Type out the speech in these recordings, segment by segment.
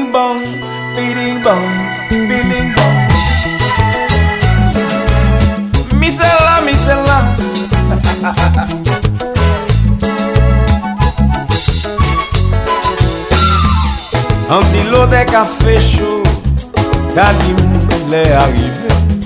Biling bong, biling bong, biling bong. Misela, misela. Antilo de café chaud, Dadim l'est arrivé.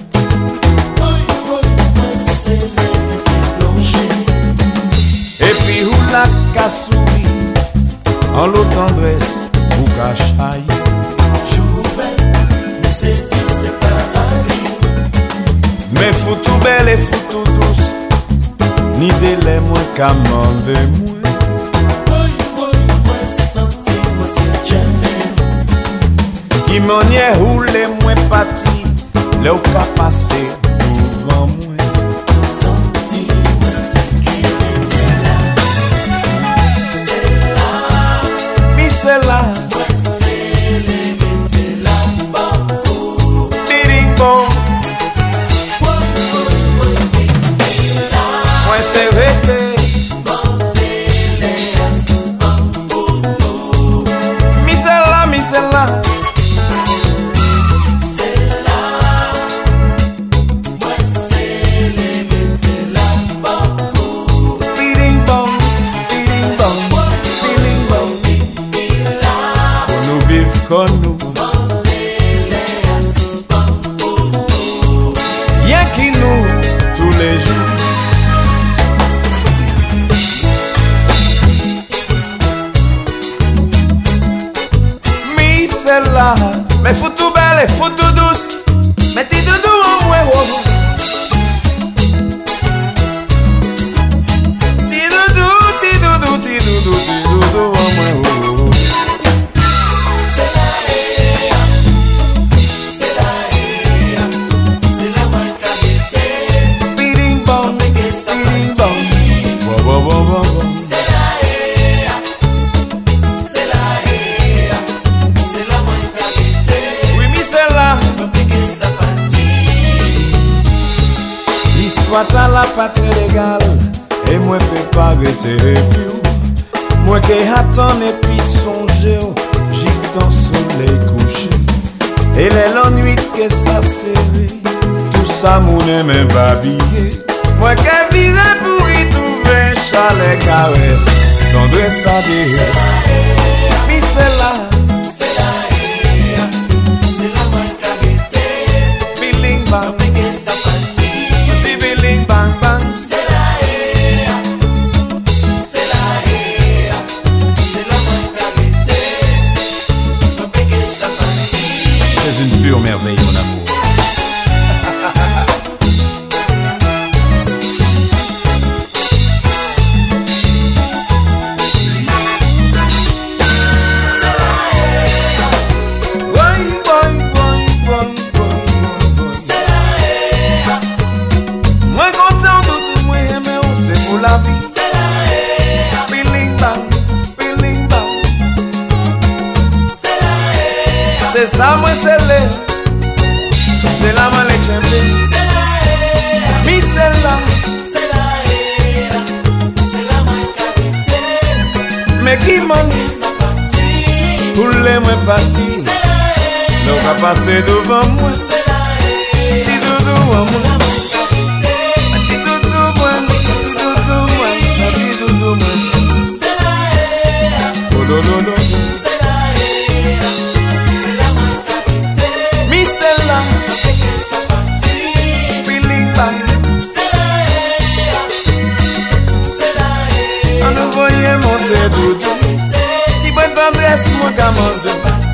Et puis où la cassouille, en l'eau tendresse, ou cachaille. Jouvel, nous c'est dit c'est paradis. Mais fou tout belle et fou tout douce, ni délai moins qu'à mander moins. Moi senti, moi c'est jamais. Qui m'en y roule moins parti, là où pas passer devant moi. Senti, moi qui était là. C'est là. Mi c'est là. Moi c'est les était là. Bambou. Biling bong. Moi c'est rété. Misela, c'est là, moi c'est les gâtés là, bambou. biling bong, biling bong, biling bong. Pour nous vivre comme nous, Les assis bambou. rien qui nous tous les jours. Misela, mais faut tout belle et faut tout douce, mais ti doudou en moi. Ti doudou, ti doudou, ti doudou, ti doudou en moi. C'est la haie, c'est la haie, c'est la main qualité. Biling bong, biling bong, wow wow wow wow. C'est la haie, c'est la haie, c'est la main qualité. Oui, Misela, Pas péguer sa partie. l'histoire t'a la patrie légale, et moi peux pas arrêter plus. Moi qui attends et puis songer, j'y dans soleil couché. Et l'ennui que ça serré, tout ça mon même babillé. Moi qui vivais pour y trouver chalet caresse, tendresse à dire. Misela, C'est la haie, c'est la main qualité. biling Pas bang, péguer sa partie. petit biling bang bang. C'est la haie, c'est la haie, c'est la main qualité. Pas péguer sa partie. C'est une pure merveille, mon amour. Boy, boy, boy, boy, boy, boy. C'est la haie, Moi content de tout, moi aimé, c'est pour la vie. c'est la haie, Biling bang, biling bang. c'est la haie, C'est ça, moi c'est le. C'est la main les champions. c'est la haie, Misela, c'est la haie, c'est la main qualité. mais qui m'en Péguer sa partie. pour les moins partis. C'est la haie, Donc à passer devant moi. c'est la haie, Petit doudou en moi. la main qualité. Petit doudou moi. Petit doudou moi. Petit doudou moi. C'est la haie, Oh, do, do, do. c'est la haie, c'est la main qualité. Misela, Péguer sa partie. biling bang. C'est la haie, c'est la haie, On nous voyait monter doudou. Petit bonne tendresse, moi gamin.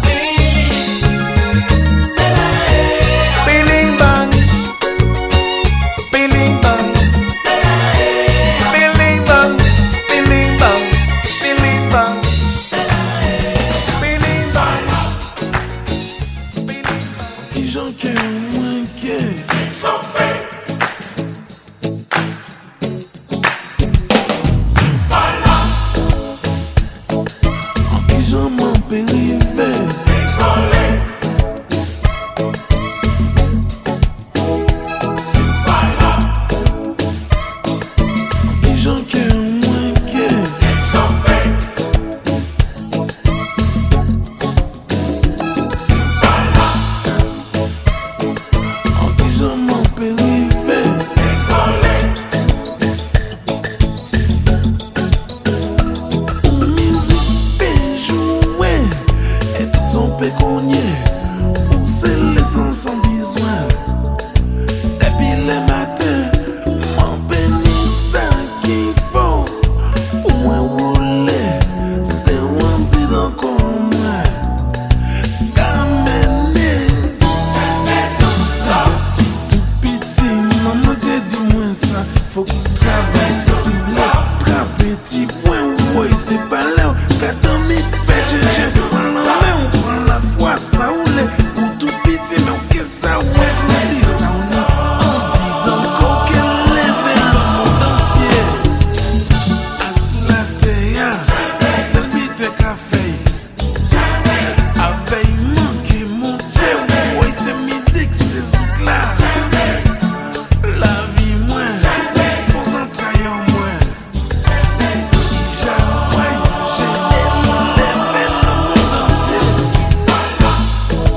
c'est la haie, Biling bang. Biling bang. c'est la haie, Biling bang. Biling bang. Biling bang. Biling bang. Biling bang. les gens qui ont moins qu'eux. Ils ont mon périphérie. Les gens qui ont moins qu'eux. son péconier, ou c'est l'essence sans besoin. Depuis le matin, mon béni ça qu'il faut. Pour moi rouler, c'est un dit encore moi. Kamene, tout petit, maman te dit moi ça. Faut que travaille sur le très petit point. Oui, c'est pas là. Quand on m'y fait, je prends la main, on prend la foi, ça ou l'est. Pour tout petit, mais on qu'est ça ou dit ça ou non. On dit donc auquel lève le monde entier. As la terre, c'est vite café. Avec manqué mon Dieu, oui, c'est musique, c'est sous là. La vie moins, faut en trahir moins. J'avoue, j'ai élevé le monde entier.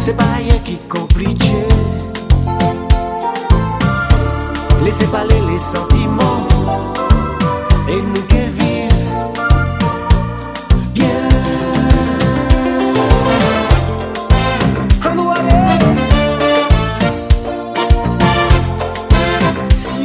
c'est pas rien qui compliqué. Laissez parler les sentiments et nous qui vivons bien. À nous aller. Si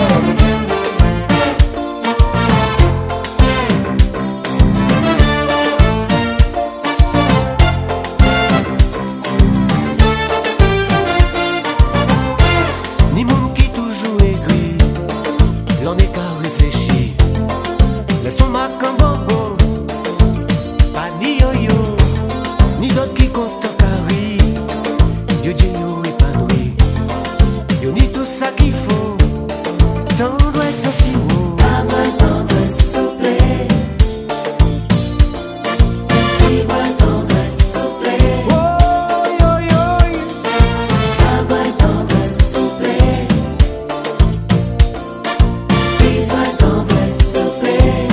ni monde qui toujours aigri, l'on est qu'à réfléchir. L'estomac comme bobo, pas ni yo-yo, ni d'autres qui comptent en carré. Yo dit yo épanoui, yo ni tout ça qu'il faut. Tendresse aussi haut. Amor tendresse souple. Libre tendresse souple. Oh yo yo. Amor tendresse souple. Besoin tendresse souple.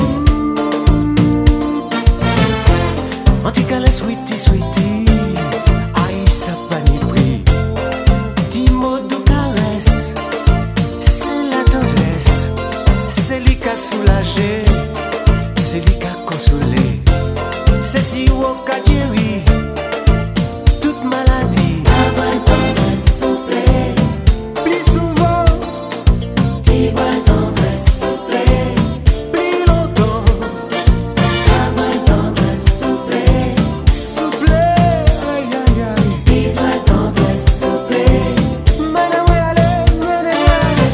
Anticale sweetie sweetie, aïe ça pas ni prix. Dis mots de caresse, c'est la tendresse, c'est lui qui a soulagé, c'est lui qui a consolé, c'est si haut qu'a guéri toute maladie. Amor tendresse souple. Plus souvent, Libre tendresse souple. plus longtemps, Amor tendresse souple. souple, aïe aïe aïe. Besoin tendresse souple. Madame, allez, madame, allez.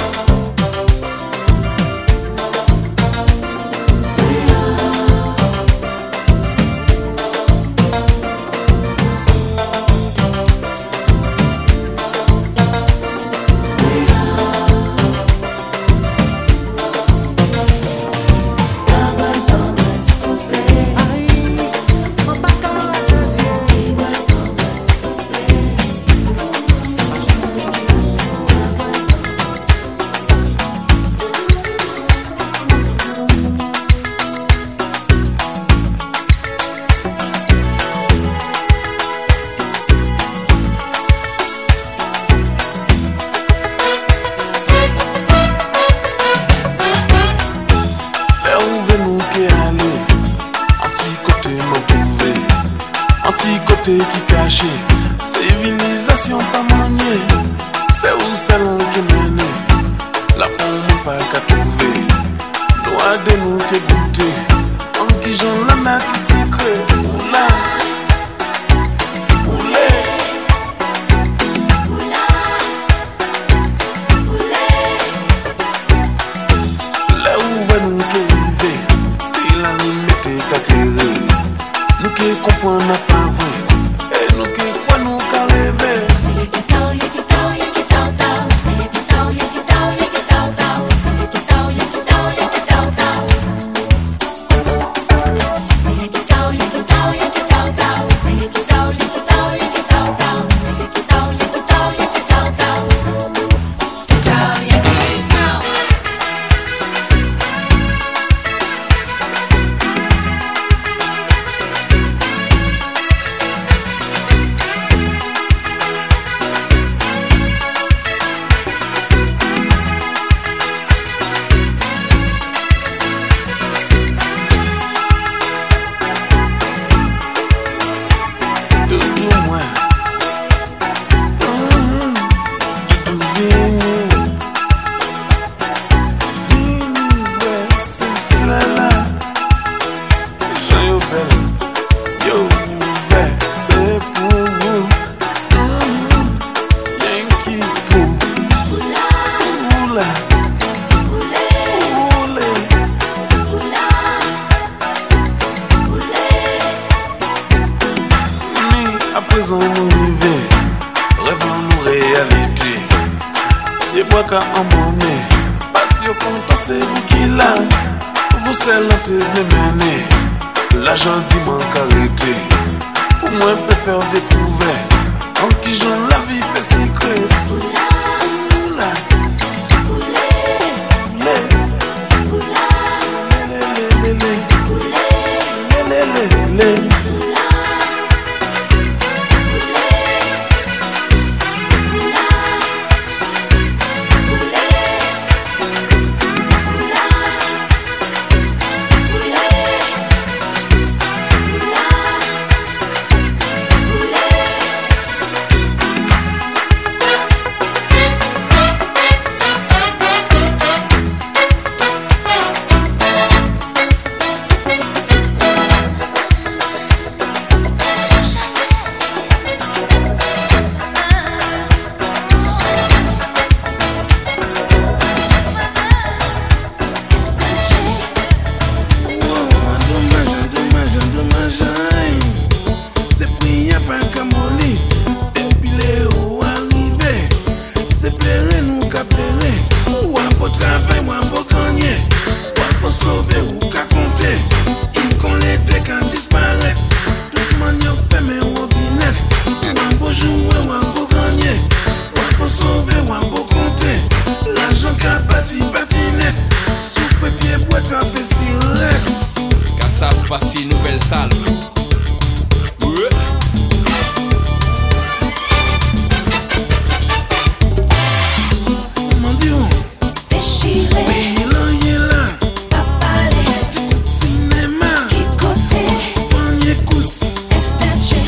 Amor tendresse souple. Aïe, on pas qu'à s'assasier. Libre tendresse souple. Là où veut nous qui aller, anti-côté m'a trouvé, anti-côté qui caché, civilisation pas maniée, c'est où celle qui mène, là pour nous pas qu'à trouver, doit de nous qui goûter, en qui j'en la nati secret, oula, oulé. Là où va nous qui arriver, c'est la limite qu'à créer. Nous qui comprenons pas vrai, et nous qui croyons nous qu'à rêver. Présent nous rêver, rêvons nous réalité. Et bois qu'à emmener, parce que content c'est vous qui l'a. Vous c'est l'entrée de mener, l'argent dit manque arrêté. Pour moi, je peux faire découvrir, en qui j'en la vie fait secret. Oula, jouer, ou un beau gagner, ou un beau sauver, ou un beau compter. L'argent qu'a bâti, pas fini. Sous pied, boîte, trapé, siret. Kassav Passi, nouvelle salle. Ouais. Mon Dieu, Déchiré, il est là. pas parler, Petit coup de cinéma. qui côté, Panier cousse. estaché.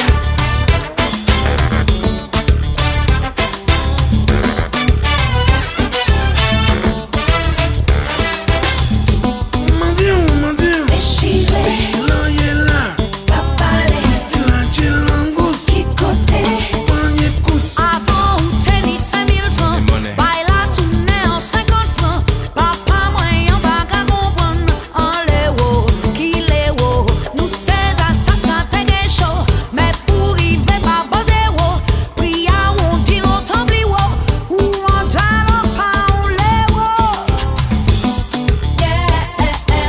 Mon Dieu, Déchiré, il est là. pas parler, Petit lâche langouste. qui côté. Panier cousse. Avant ou tennis 5000 francs, monnaie. bail la tournée en 50 francs. Papa moyen pas qu'à comprendre en les hauts, qui les hauts. Nous fais à ça t'es chaud, mais pour y faire pas bas zéro. Puis à on dit longtemps plus haut, ou on talent pas on les hauts. Yeah,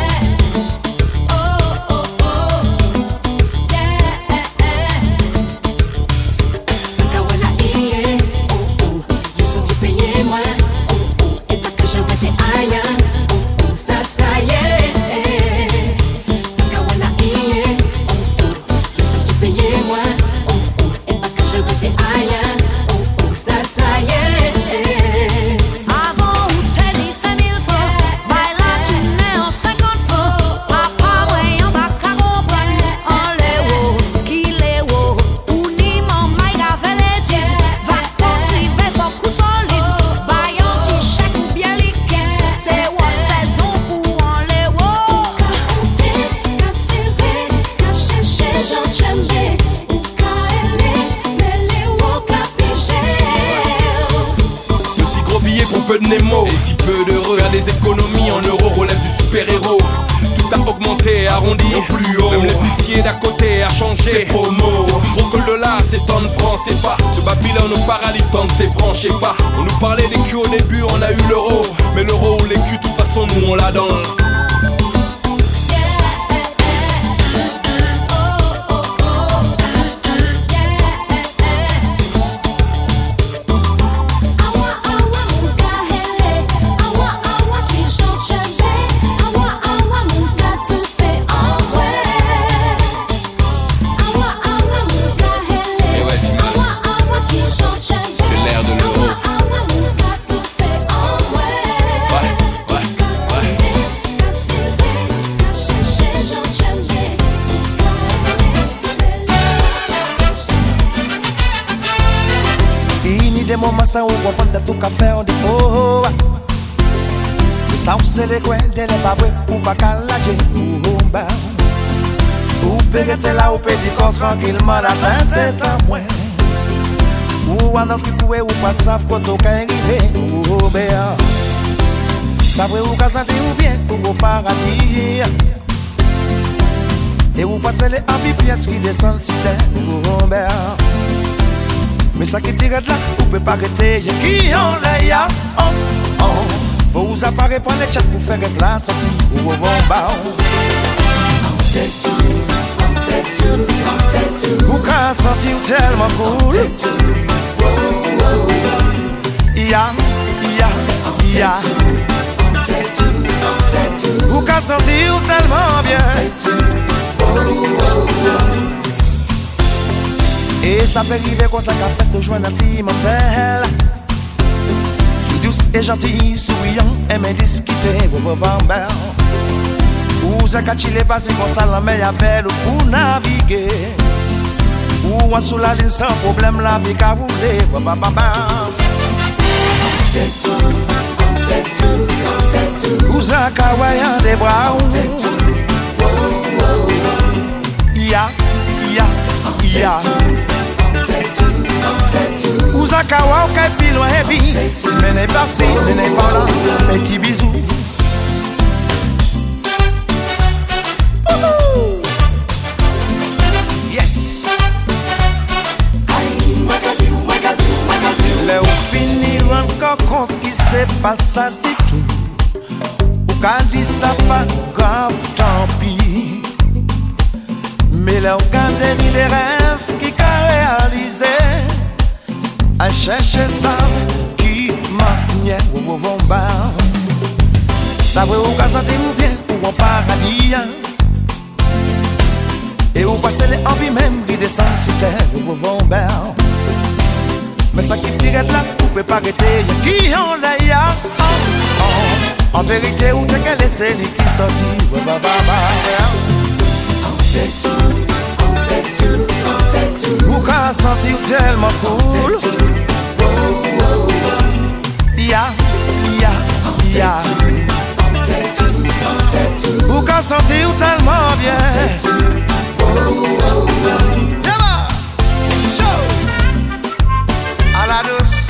oh oh oh, yeah. Kawana iye, oh oh, je senti payer moi, oh oh, et pas que j'aurais été ailleurs, oh oh, ça y est. Kawana iye, oh oh, je senti payer moi, oh oh, et pas que j'aurais été ailleurs, oh oh, ça y est. Avant ou tennis 5000 francs, bail la tournée en 50 francs. Papa moyen pas qu'à comprendre en les hauts, qui les hauts. Ou ni mon maï a fait les dieux, va poursuivre beaucoup solide. Bail un petit chèque ou bien liquide, c'est one saison pour en les hauts. Compter, qu'à serrer, qu'à chercher, j'en chambé, ou qu'à aimer, mais les mots qu'à piger. De si gros billets pour peu de Nemo. Et si peu d'heureux. Faire des économies en euros relève du super-héros. Tout a augmenté et arrondi au plus haut. Même l'épicier d'à côté a changé. C'est promo. Gros que le dollar, c'est tant de francs, c'est pas. De Babylone au paradis, tant de c'est francs, je sais pas. On nous parlait des culs au début, on a eu l'euro. Mais l'euro ou les culs, de toute façon, nous on l'a dans. C'est l'ère de l'euro. Des moments ça où on prend tout café en défaut. Ça c'est les coins de les baboués ou pas calager ou bas. Ou péter là ou péter tranquillement la fin c'est à moi. Ou un autre qui couait ou pas savent quand on arrive ou béa. Ça vrai ou qu'à sentir ou bien ou au paradis. Et ou passer les amis pièces qui descendent si t'es ou béa. Mais ça qui tire de là, vous pouvez pas arrêter, j'ai qui en l'air, oh, oh. Faut vous apparaître pour les chats pour faire de la sortie, ou au bomba. Vous qu'à sentir tellement cool. Ya, ya, ya. Vous qu'à sentir tellement bien. Et ça peut arriver qu'on s'accapare de joindre un petit mademoiselle douce et gentille, souriant, aimé discuter, vous bambins. Ou ça quand il est passé comme ça, la mer belle pour naviguer. Ou sous la ligne sans problème, la vie qu'à rouler, ou ça kawaii des bras. Ya, ya, ya. Uzakawa au capillo heavy. Menez par-ci, menez par-là. Petit bisou. Yes. Là où finir encore compte qui s'est passé du tout. Ou quand dit ça pas grave, tant pis. Mais là où quand ni les rêves qui qu'a réalisé. chercher ça qui m'a ou vont bas. Ça veut ou qu'à sentir ou bien ou en paradis. Et ou passer les envies même qui descendent si terre ou vont bas. Mais ça qui tire là, ou peut pas arrêter, qui en l'a en vérité, ou t'es qu'elle est celle qui sortit, ou qu'à sentir tellement cool. Ya, ya, ya. Ou qu'à sentir tellement bien. Yaba, show. À la douce.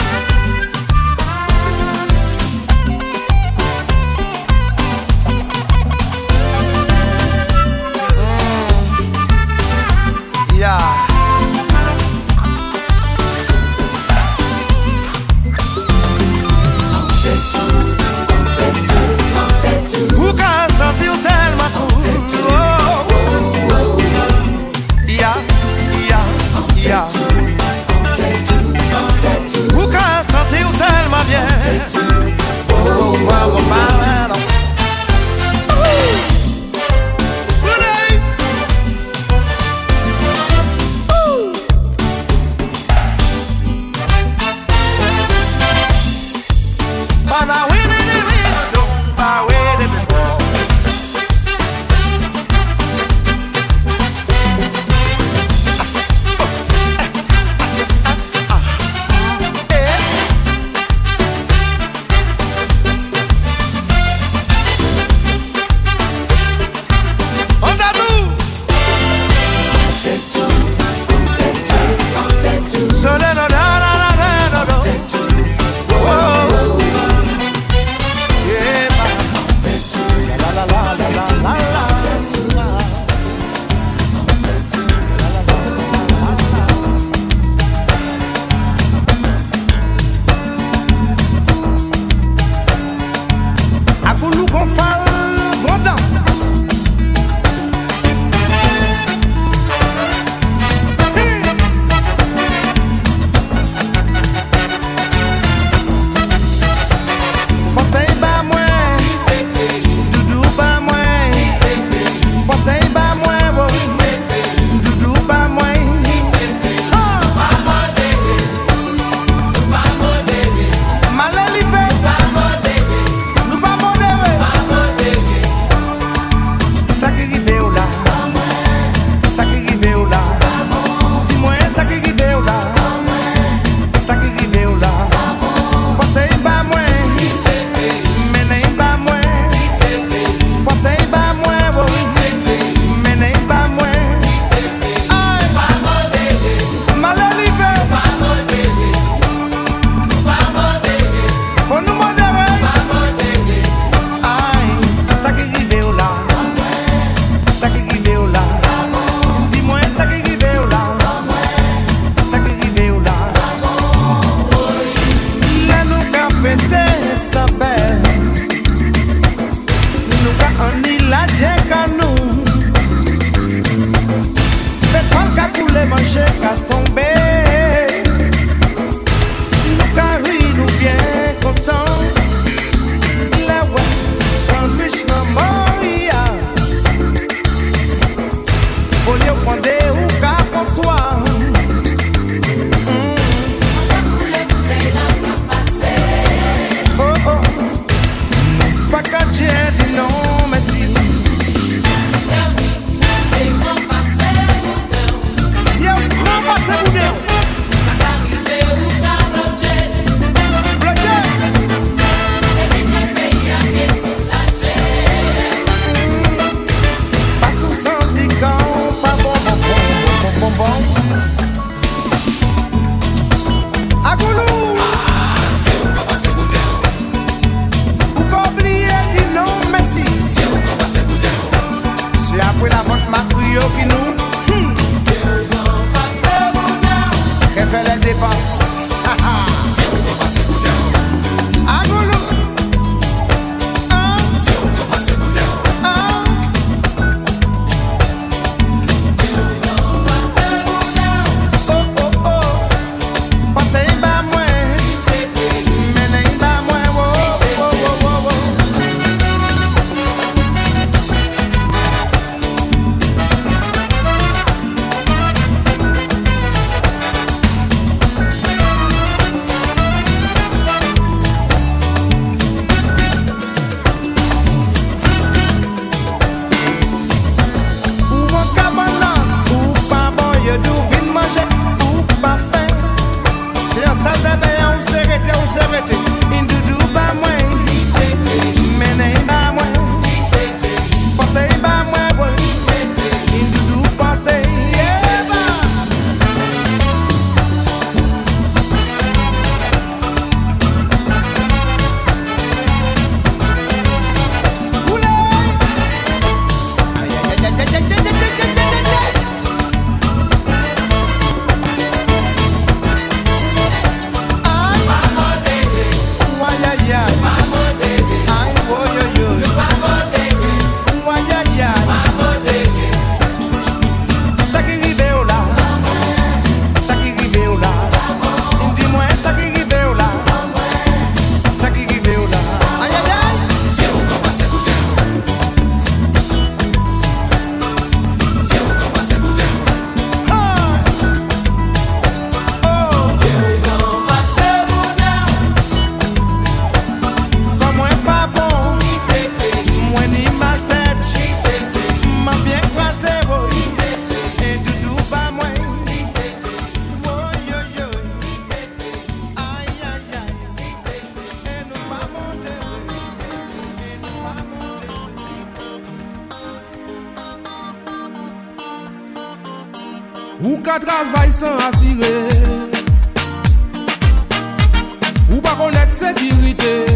Yeah. Ou qu'à sentir tellement cool. Yeah, yeah, yeah. Ou qu'à sentir tellement bien. s'arrêter. Une doudou pas moins. Mené pas moins. Portez pas moins. Une doudou portez. Ou ka travail sans assurer, ou pas connaître sécurité.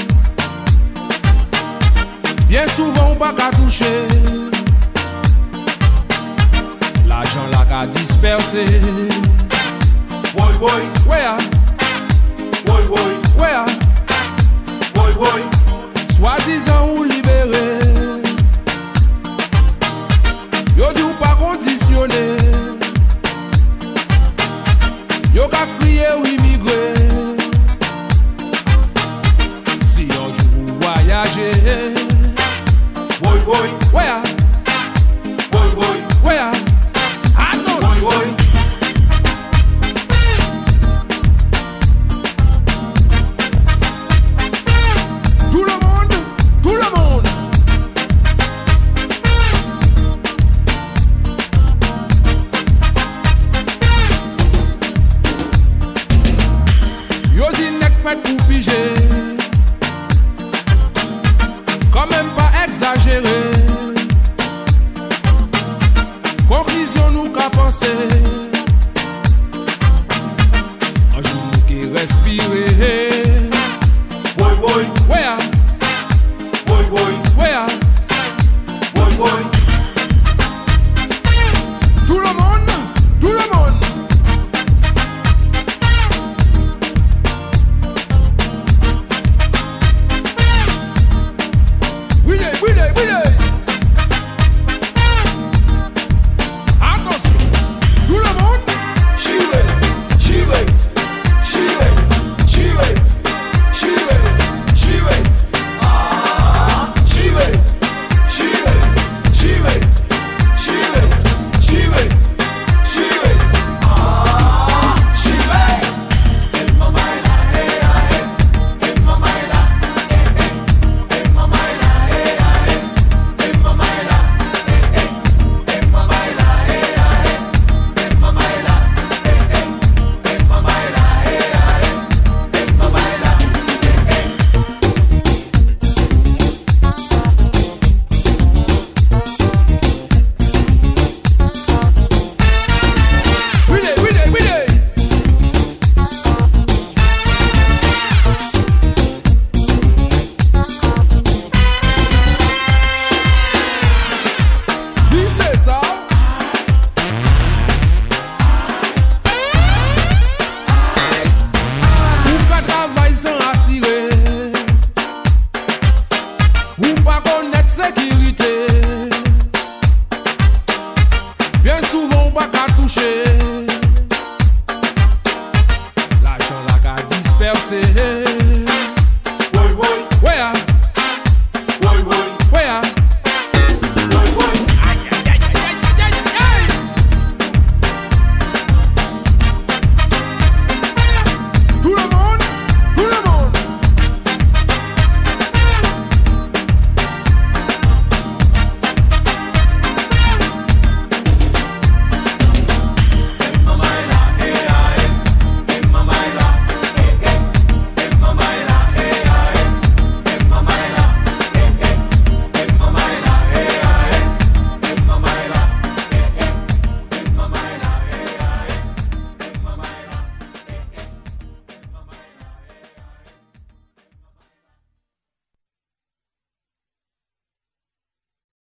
Bien souvent ou pas qu'à toucher, l'argent là qu'à disperser. Boy boy, Where? boy boy, Where? boy boy. Soi-disant ou libéré, yo dit ou pas conditionné. Yo ka crié ou immigré. Si un jour vous voyagez, Boy boy, where? boy boy, Where? Ah non, boy boy. tout le monde, tout le monde. Yo dit nek fait pour piger, quand même pas exagéré. Conclusion nous qu'à penser, un jour nous qui respirer. Boy boy, Where? boy boy, Where? boy boy. Tout le monde, tout le monde. Oui, oui, oui. Attention, tout le monde. Chile, Chile, Chile, Chile, Chile, Chile. Ah, Chile, Chile, Chile, Chile, Chile, Chile. Ah, Chile. El mamá el mamá el mamá el mamá el mamá Dis ça. Ou ka travail sans assurer, ou pas connaître sécurité. Bien souvent ou pas qu'à toucher, l'argent là qu'à disperser.